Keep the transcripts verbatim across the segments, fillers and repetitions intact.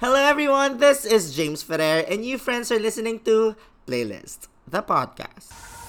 Hello, everyone. This is James Ferrer, and you friends are listening to Playlist, the podcast.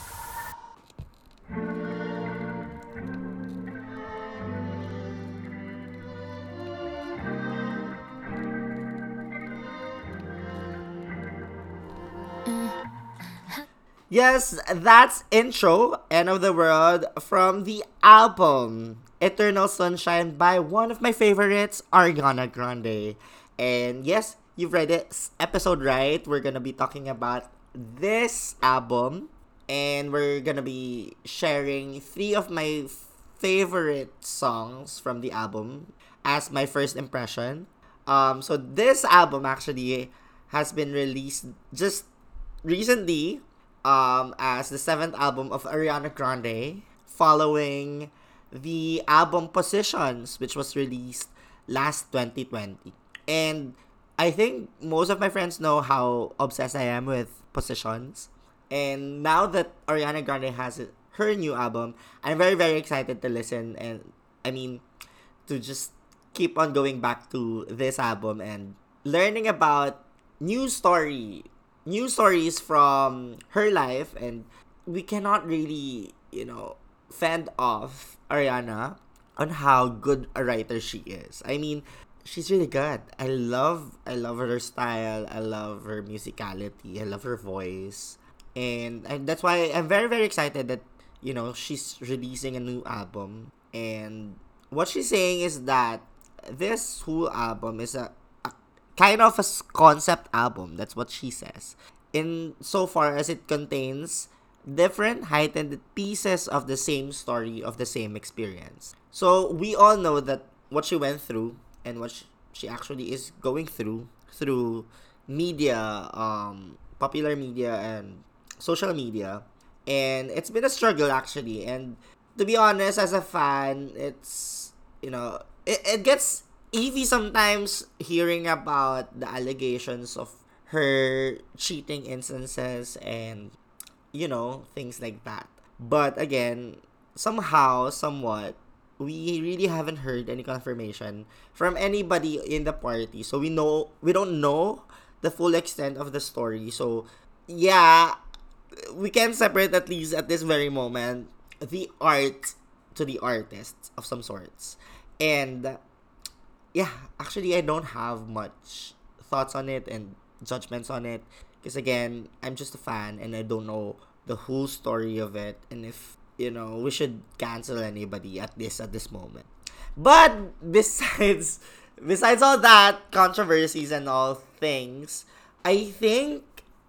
Yes, that's intro, End of the World, from the album Eternal Sunshine by one of my favorites, Ariana Grande. And yes, you've read it, episode right. We're gonna be talking about this album, and we're gonna be sharing three of my favorite songs from the album as my first impression. Um, so this album actually has been released just recently um, as the seventh album of Ariana Grande, following the album Positions, which was released last twenty twenty. And I think most of my friends know how obsessed I am with Positions. And now that Ariana Grande has her new album, I'm very, very excited to listen and, I mean, to just keep on going back to this album and learning about new story new stories from her life. And we cannot really, you know, fend off Ariana on how good a writer she is. I mean, she's really good. I love I love her style. I love her musicality. I love her voice. And, and that's why I'm very very excited that, you know, she's releasing a new album. And what she's saying is that this whole album is a kind of a concept album. That's what she says. In so far as it contains different heightened pieces of the same story of the same experience. So we all know that what she went through and what she actually is going through through media, um, popular media and social media, and it's been a struggle actually. And to be honest, as a fan, it's, you know, it, it gets Evie sometimes hearing about the allegations of her cheating instances and, you know, things like that. But again, somehow, somewhat, we really haven't heard any confirmation from anybody in the party. So we know we don't know the full extent of the story. So yeah, we can separate, at least at this very moment, the art to the artist of some sorts. And yeah, actually, I don't have much thoughts on it and judgments on it. Because again, I'm just a fan and I don't know the whole story of it. And if, you know, we should cancel anybody at this at this moment. But besides besides all that, controversies and all things, I think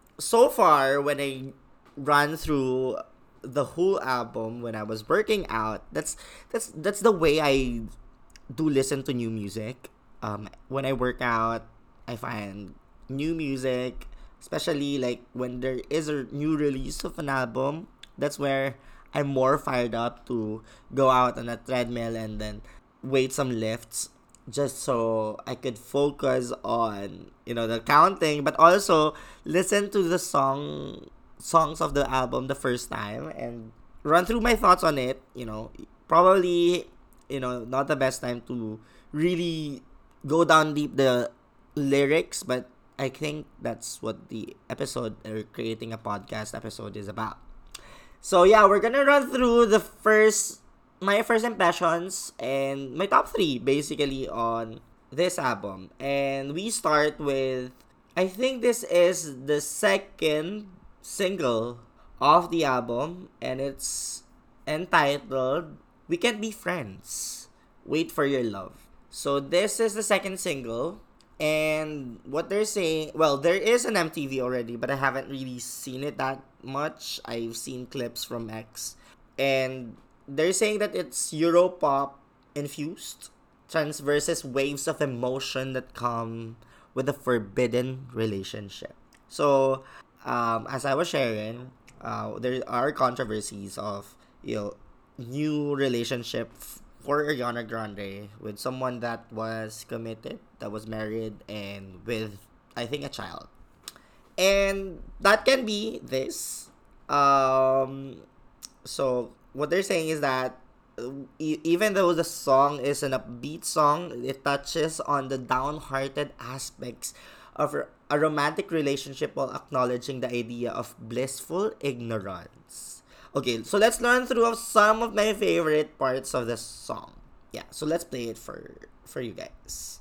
so far when I run through the whole album when I was working out, that's that's that's the way I do listen to new music. Um, when I work out, I find new music, especially like when there is a new release of an album. That's where I'm more fired up to go out on a treadmill and then weight some lifts, just so I could focus on, you know, the counting, but also listen to the song songs of the album the first time and run through my thoughts on it. You know, probably, you know, not the best time to really go down deep the lyrics, but I think that's what the episode or creating a podcast episode is about. So yeah, we're gonna run through the first my first impressions and my top three basically on this album. And we start with, I think this is the second single of the album, and it's entitled We Can't Be Friends. Wait for Your Love. So this is the second single. And what they're saying, well, there is an M T V already, but I haven't really seen it that much. I've seen clips from X. And they're saying that it's Europop infused, transverses waves of emotion that come with a forbidden relationship. So, um, as I was sharing, uh, there are controversies of, you know, new relationship for Ariana Grande with someone that was committed, that was married, and with, I think, a child. And that can be this. Um, so what they're saying is that e- even though the song is an upbeat song, it touches on the downhearted aspects of r- a romantic relationship while acknowledging the idea of blissful ignorance. Okay, so let's learn through of some of my favorite parts of the song. Yeah, so let's play it for for you guys.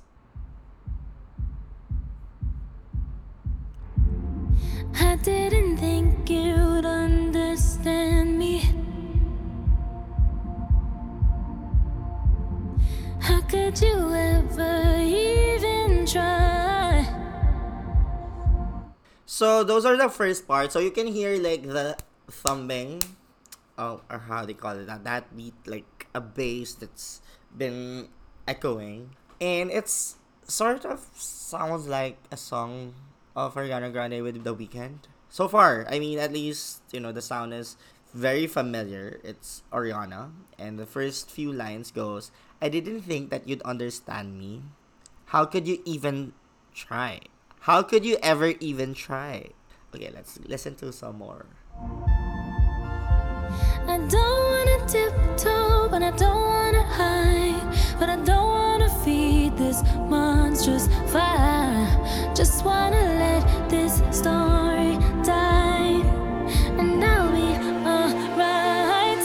I didn't think you'd understand me. How could you ever even try? So those are the first parts. So you can hear like the thumbing, oh, or how they call it that that beat, like a bass that's been echoing, and it's sort of sounds like a song of Ariana Grande with The Weeknd. So far, I mean, at least you know the sound is very familiar. It's Ariana, and the first few lines goes, "I didn't think that you'd understand me. How could you even try? How could you ever even try?" Okay, let's listen to some more. I don't wanna tiptoe, but I don't wanna hide. But I don't wanna feed this monstrous fire. Just wanna let this story die, and I'll be alright.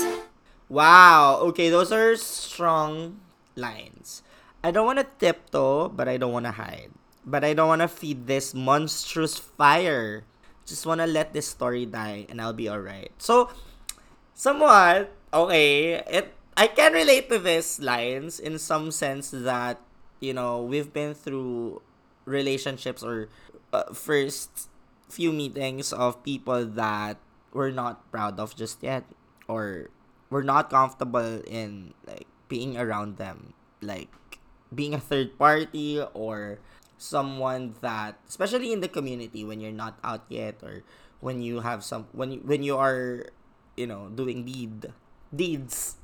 Wow. Okay, those are strong lines. I don't want to tiptoe, but I don't want to hide. But I don't want to feed this monstrous fire. Just want to let this story die and I'll be alright. So, somewhat, okay, it I can relate to these lines in some sense that, you know, we've been through relationships or uh, first few meetings of people that we're not proud of just yet, or we're not comfortable in like being around them, like being a third party or someone that, especially in the community, when you're not out yet, or when you have some when you, when you are, you know, doing deed deeds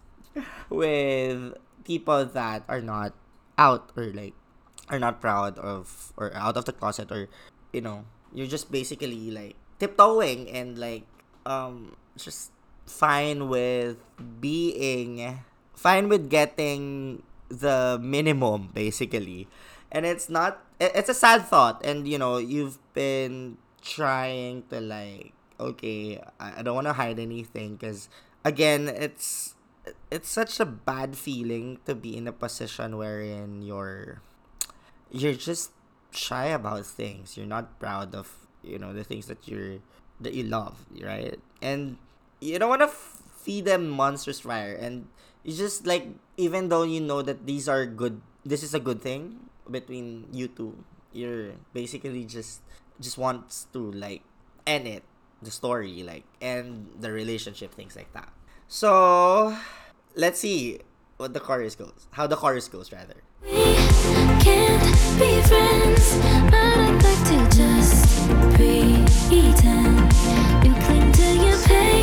with people that are not out, or like are not proud of, or out of the closet, or you know, you're just basically like tiptoeing and like um just fine with being fine with getting the minimum basically. And it's not it- it's a sad thought, and you know, you've been trying to like, okay, i, I don't want to hide anything, because again, it's it's such a bad feeling to be in a position wherein you're you're just shy about things. You're not proud of, you know, the things that you're that you love, right? And you don't want to f- feed them monsters fire, and you just like, even though you know that these are good, this is a good thing between you two. You're basically just just wants to like end it, the story, like end the relationship, things like that. So let's see what the chorus goes. How the chorus goes rather. We can't be friends, but I'd like to just pretend. You cling to your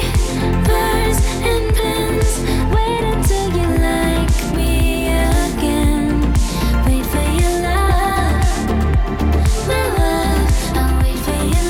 papers and pens. Wait until you like me again. Wait for your love, my love. I'll wait for your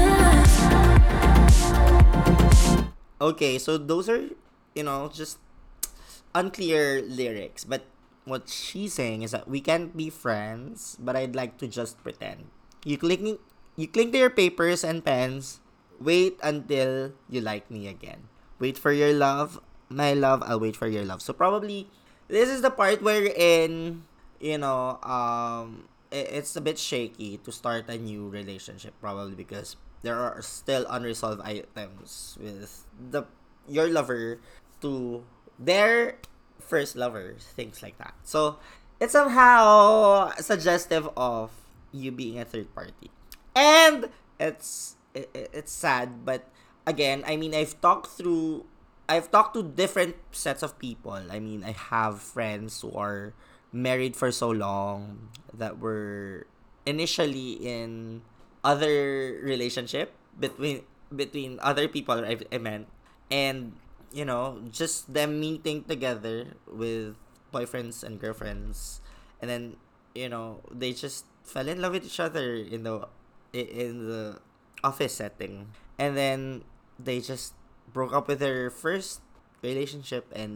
love. Okay, so those are, you know, just unclear lyrics, but what she's saying is that we can't be friends, but I'd like to just pretend. You cling you cling to your papers and pens. Wait until you like me again. Wait for your love, my love. I'll wait for your love. So probably this is the part wherein, you know, um i- it's a bit shaky to start a new relationship, probably because there are still unresolved items with the your lover to their first lovers, things like that. So it's somehow suggestive of you being a third party, and it's it, it's sad. But again, I mean, I've talked through, I've talked to different sets of people. I mean, I have friends who are married for so long, that were initially in other relationship between between other people I, I meant, and you know, just them meeting together with boyfriends and girlfriends, and then you know, they just fell in love with each other in the i- in the office setting, and then they just broke up with their first relationship, and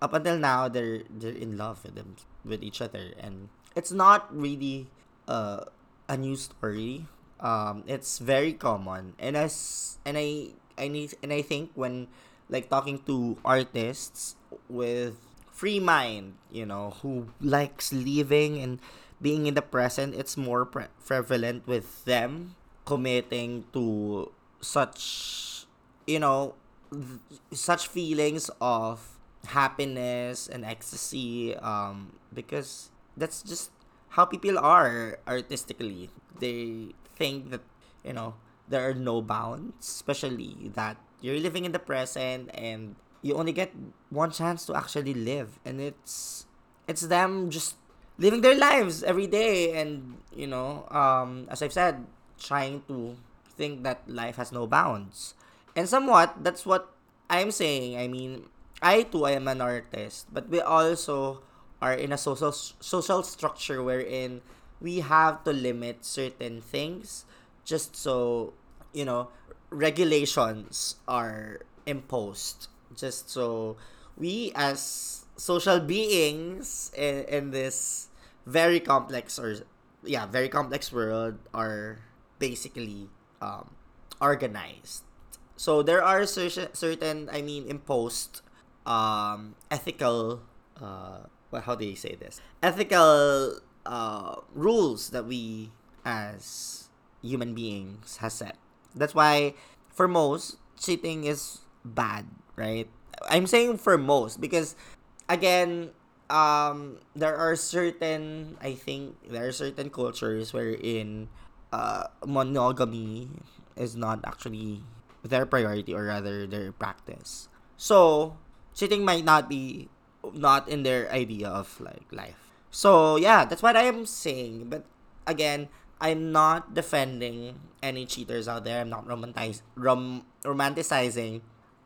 up until now they're they're in love with them with each other, and it's not really uh, a new story. Um, it's very common, and as and I I need and I think when like talking to artists with free mind, you know, who likes living and being in the present, it's more pre- prevalent with them committing to such, you know, th- such feelings of happiness and ecstasy, um because that's just how people are artistically. They think that, you know, there are no bounds, especially that you're living in the present and you only get one chance to actually live, and it's it's them just living their lives every day, and you know, um as I've said, trying to think that life has no bounds. And somewhat that's what I'm saying. I mean, I too I am an artist, but we also are in a social social structure wherein we have to limit certain things just so, you know, regulations are imposed, just so we as social beings in, in this very complex or yeah very complex world are basically um, organized. So there are certain certain I mean imposed um, ethical uh, well, how do you say this, ethical uh, rules that we as human beings has set. That's why for most, cheating is bad, right? I'm saying for most because again, um there are certain I think there are certain cultures wherein uh monogamy is not actually their priority, or rather their practice. So cheating might not be not in their idea of like life. So yeah, that's what I am saying. But again, I'm not defending any cheaters out there. I'm not romanticize, rom- romanticizing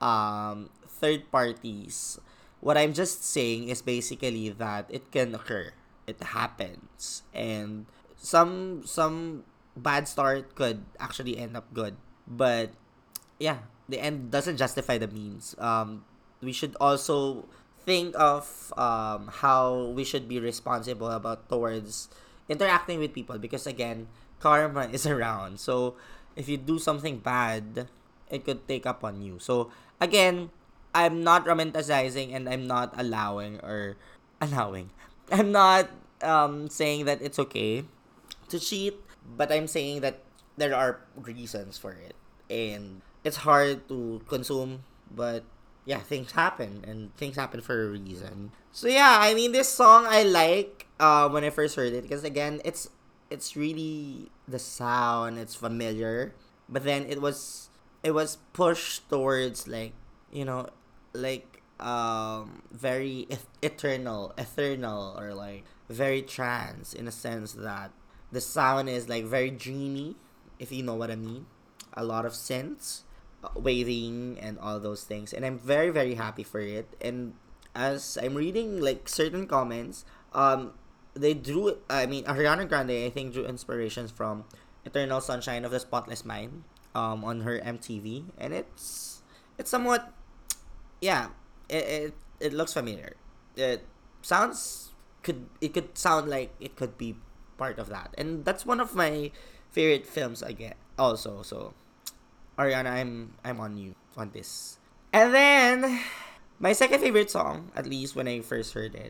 um, third parties. What I'm just saying is basically that it can occur. It happens. And some some bad start could actually end up good. But yeah, the end doesn't justify the means. Um, we should also think of um, how we should be responsible about towards interacting with people, because again, karma is around. So if you do something bad, it could take up on you. So again, I'm not romanticizing, and I'm not allowing or allowing. I'm not um, saying that it's okay to cheat, but I'm saying that there are reasons for it, and it's hard to consume, but yeah, things happen, and things happen for a reason. So yeah, I mean, this song I like uh, when I first heard it, because again, it's it's really the sound, it's familiar, but then it was it was pushed towards like, you know, like um very eth- eternal eternal or like very trance, in a sense that the sound is like very dreamy, if you know what I mean. A lot of synths, uh, waving, and all those things, and I'm very very happy for it. And as I'm reading like certain comments, um, they drew. I mean, Ariana Grande, I think, drew inspirations from "Eternal Sunshine of the Spotless Mind" um on her M T V, and it's it's somewhat, yeah, it it, it looks familiar. It sounds could it could sound like it could be part of that, and that's one of my favorite films again. Also, so Ariana, I'm I'm on you on this. And then my second favorite song, at least when I first heard it,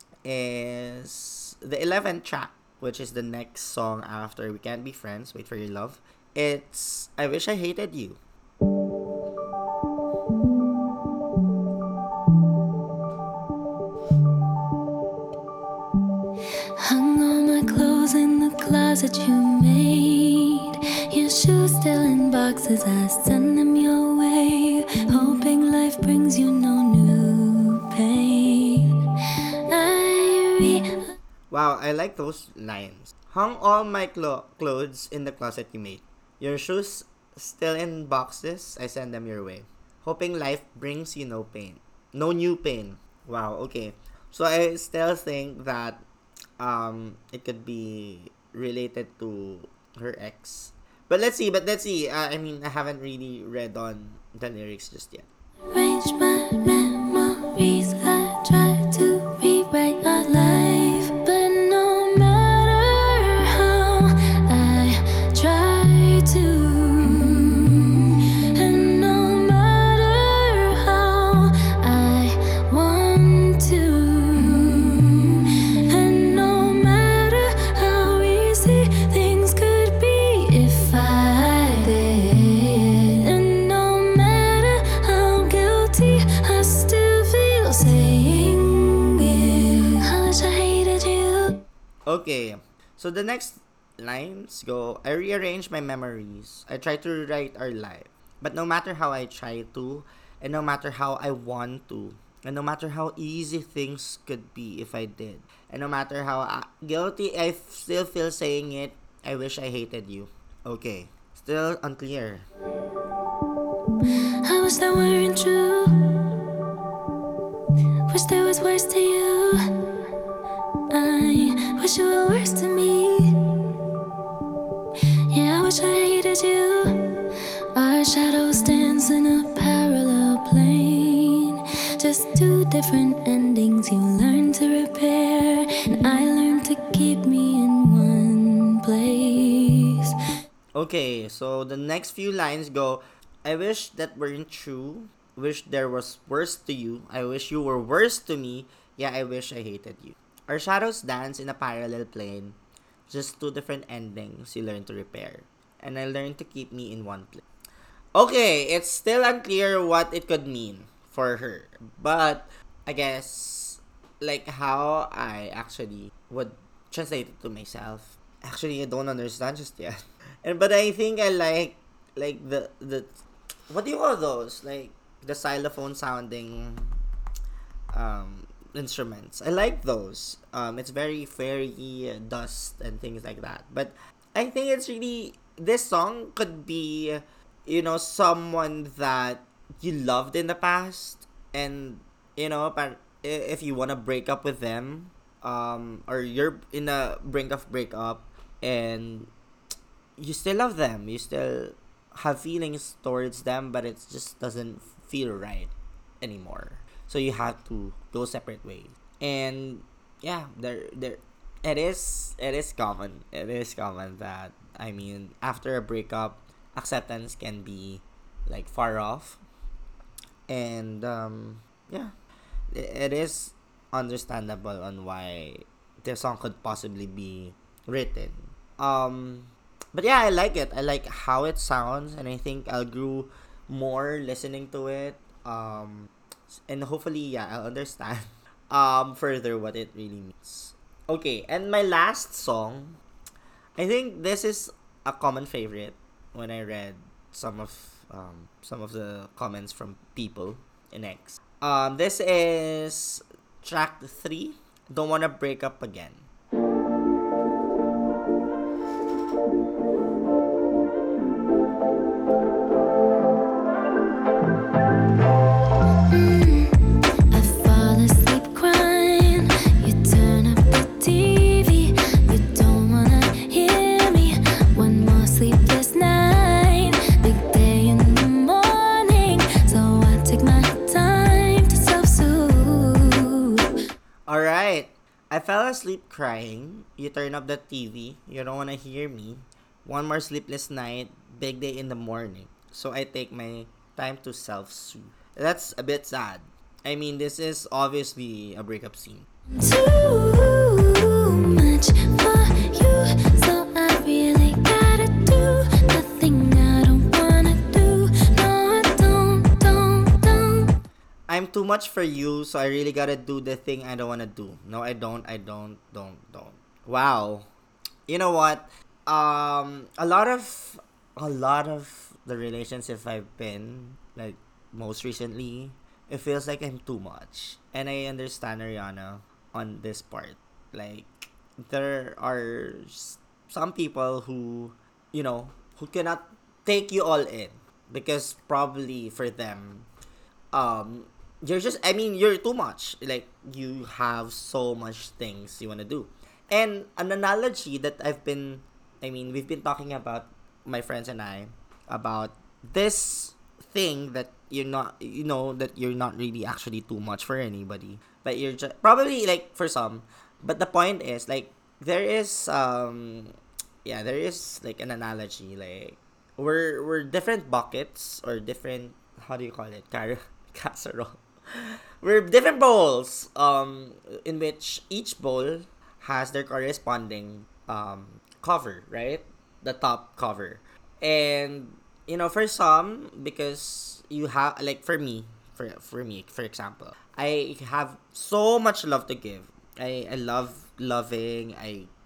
is the eleventh track, which is the next song after "We Can't Be Friends." Wait for Your Love. It's "I Wish I Hated You." Hung all my clothes in the closet you made. Your shoes still in boxes, I send them your way. Hoping life brings you no new pain. I re- Wow, I like those lines. Hung all my clo- clothes in the closet you made. Your shoes still in boxes, I send them your way. Hoping life brings you no pain. No new pain. Wow, okay. So I still think that um it could be related to her ex. But let's see, but let's see. Uh, I mean, I haven't really read on the lyrics just yet. arrange my memories. I try Okay, so the next lines go, I rearrange my memories. I try to rewrite our life. But no matter how I try to, and no matter how I want to, and no matter how easy things could be if I did, and no matter how uh, guilty I f- still feel saying it, I wish I hated you. Okay, still unclear. I wish that weren't true. Wish there was worse to you. I wish you were worse to me. Yeah, I wish I hated you. Our shadows dance in a parallel plane. Just two different endings you learn to repair, and I learned to keep me in one place. Okay, so the next few lines go, I wish that weren't true. Wish there was worse to you. I wish you were worse to me. Yeah, I wish I hated you. Our shadows dance in a parallel plane. Just two different endings you learn to repair. And I learned to keep me in one place. Okay, it's still unclear what it could mean for her. But I guess like how I actually would translate it to myself. Actually, I don't understand just yet. And but I think I like like the the what do you call those? Like the xylophone sounding um instruments. I like those. Um it's very fairy uh, dust and things like that. But I think it's really this song could be you know someone that you loved in the past and you know but if you want to break up with them um or you're in a brink of breakup and you still love them, you still have feelings towards them, but it just doesn't feel right anymore. So you have to go separate ways. And yeah, there there it is it is common. It is common that I mean after a breakup, acceptance can be like far off. And um yeah, it, it is understandable on why the song could possibly be written. Um but yeah, I like it. I like how it sounds, and I think I'll grow more listening to it. Um, and hopefully, yeah, I'll understand um further what it really means. Okay, and my last song, I think this is a common favorite when I read some of um some of the comments from people in X. Um, this is track three. Don't wanna break up again. I fall asleep crying. You turn up the T V. You don't wanna hear me. One more sleepless night. Big day in the morning. So I take my time to self-soothe. Alright. I fell asleep crying. You turn up the T V. You don't wanna hear me. One more sleepless night. Big day in the morning. So I take my time to self-soothe. That's a bit sad. I mean, this is obviously a breakup scene. Too much for you. So I really gotta do nothing I don't wanna do. No, I don't, don't, don't. I'm too much for you, so I really gotta do the thing I don't wanna do. No, I don't, I don't, don't, don't. Wow. You know what? Um, a lot of, a lot of the relationships I've been, like, most recently, it feels like I'm too much. And I understand Ariana on this part. Like, there are s- some people who, you know, who cannot take you all in. Because probably for them, um, you're just, I mean, you're too much. Like, you have so much things you want to do. And an analogy that I've been, I mean, we've been talking about, my friends and I, about this thing that you're not, you know, that you're not really actually too much for anybody. But you're just, probably, like, for some. But the point is, like, there is, um, yeah, there is, like, an analogy. Like, we're, we're different buckets, or different, how do you call it? Car- casserole. We're different bowls, um, in which each bowl has their corresponding um, cover, right? The top cover. And, you know, for some, because you have, like, for me, for, for me, for example, I have so much love to give. I, I love loving. I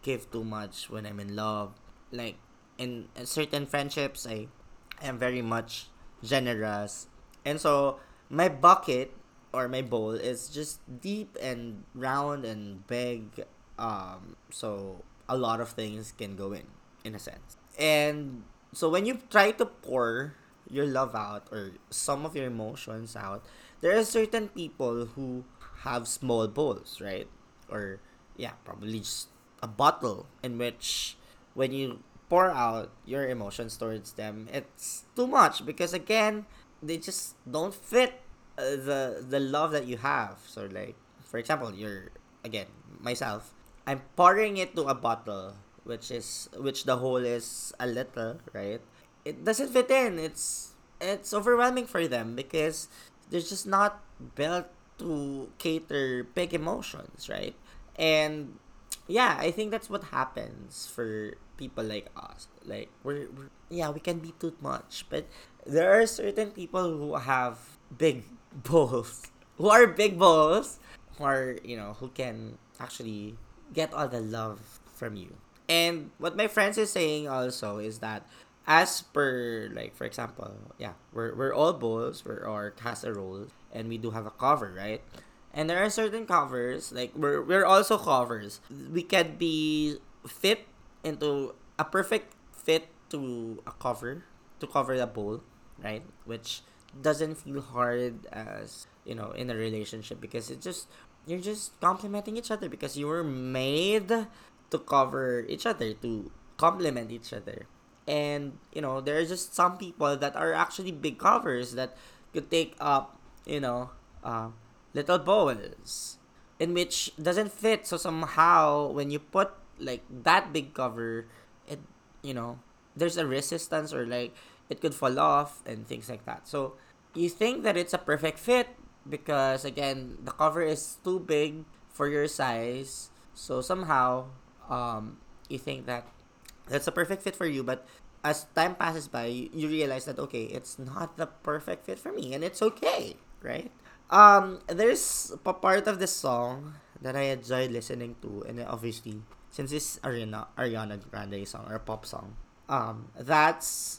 give too much when I'm in love. Like in certain friendships, I am very much generous. And so my bucket or my bowl is just deep and round and big. Um so a lot of things can go in in a sense. And so when you try to pour your love out or some of your emotions out, there are certain people who have small bowls, right? Or yeah, probably just a bottle in which when you pour out your emotions towards them, it's too much because again, they just don't fit uh, the the love that you have. So like, for example, you're again myself. I'm pouring it to a bottle, which is which the hole is a little, right? It doesn't fit in. It's it's overwhelming for them because they're just not built to cater big emotions, right? And yeah, I think that's what happens for people like us. Like we're, we're yeah, we can be too much, but there are certain people who have big balls, who are big balls, who are you know who can actually get all the love from you. And what my friends is saying also is that as per like for example, yeah, we're we're all bowls, we're all casseroles, and we do have a cover, right? And there are certain covers, like we're we're also covers. We can be fit into a perfect fit to a cover to cover the bowl, right? Which doesn't feel hard as you know in a relationship because it just you're just complementing each other because you were made to cover each other to complement each other. And you know there are just some people that are actually big covers that could take up you know uh, little bowls in which doesn't fit. So somehow when you put like that big cover, it you know there's a resistance or like it could fall off and things like that. So you think that it's a perfect fit because again the cover is too big for your size. So somehow um you think that that's a perfect fit for you, but as time passes by, you, you realize that okay, it's not the perfect fit for me, and it's okay, right? Um, there's a part of the song that I enjoy listening to, and obviously, since it's Ariana Ariana Grande song or pop song, um, that's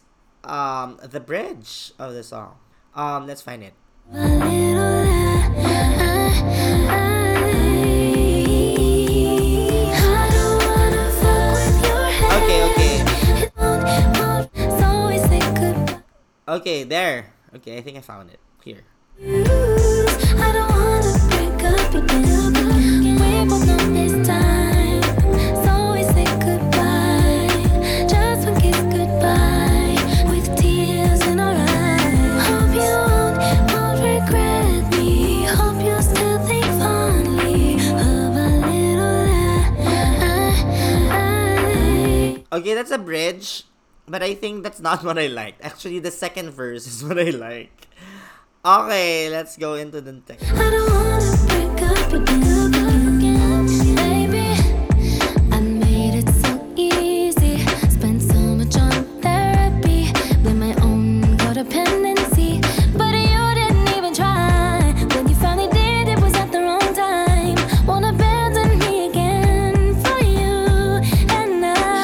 um the bridge of the song. Um, let's find it. A little lie. I don't wanna fuck with your head. Okay, okay, It won't, won't, so always say goodbye. okay. There. Okay, I think I found it here. I don't wanna break up again. We both know it's time. So always say goodbye. Just one kiss goodbye. With tears in our eyes. Hope you won't, won't regret me. Hope you'll still think fondly of a little lie. Okay, that's a bridge, but I think that's not what I liked. Actually, the second verse is what I like. Okay, let's go into the text. I don't wanna break up again, baby. I made it so easy. Spent so much on therapy. Blame my own codependency, but you didn't even try. When you finally did, it was at the wrong time. Won't abandon me again for you and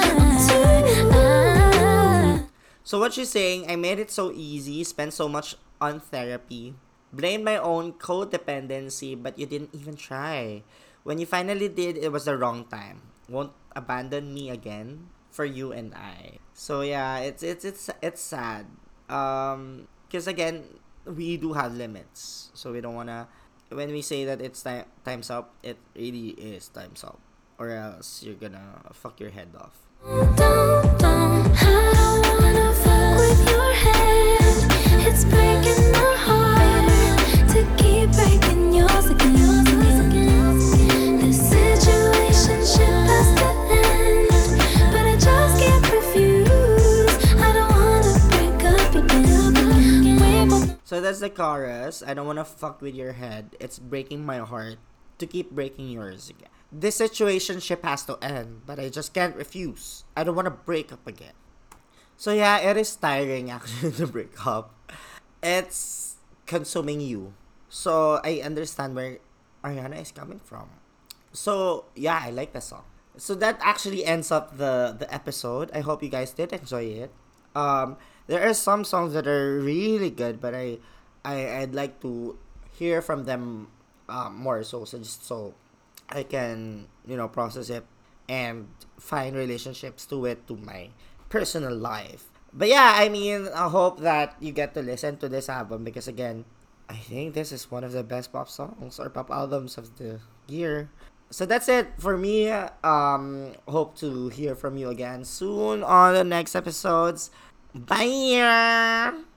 I. So what she's saying, I made it so easy, spent so much on therapy, blamed my own codependency, but you didn't even try. When you finally did, it was the wrong time. Won't abandon me again for you and I. So yeah, it's it's it's it's sad. Um, because again, we do have limits, so we don't wanna. When we say that it's time time's up, it really is time's up, or else you're gonna fuck your head off. Don't, don't, I don't wanna fuck with your head. It's breaking my heart to keep breaking yours again. This situationship has to end, but I just can't refuse. I don't wanna break up again. We both So that's the chorus. I don't wanna fuck with your head. It's breaking my heart to keep breaking yours again. This situationship has to end, but I just can't refuse. I don't wanna break up again. So yeah, it is tiring actually to break up. It's consuming you. So I understand where Ariana is coming from. So yeah, I like the song. So that actually ends up the the episode. I hope you guys did enjoy it. Um, there are some songs that are really good, but I, I I'd like to hear from them um, more. So so just so I can you know process it and find relationships to it to my personal life. But yeah, I mean, I hope that you get to listen to this album because again, I think this is one of the best pop songs or pop albums of the year. So that's it for me. Um, hope to hear from you again soon on the next episodes. Bye.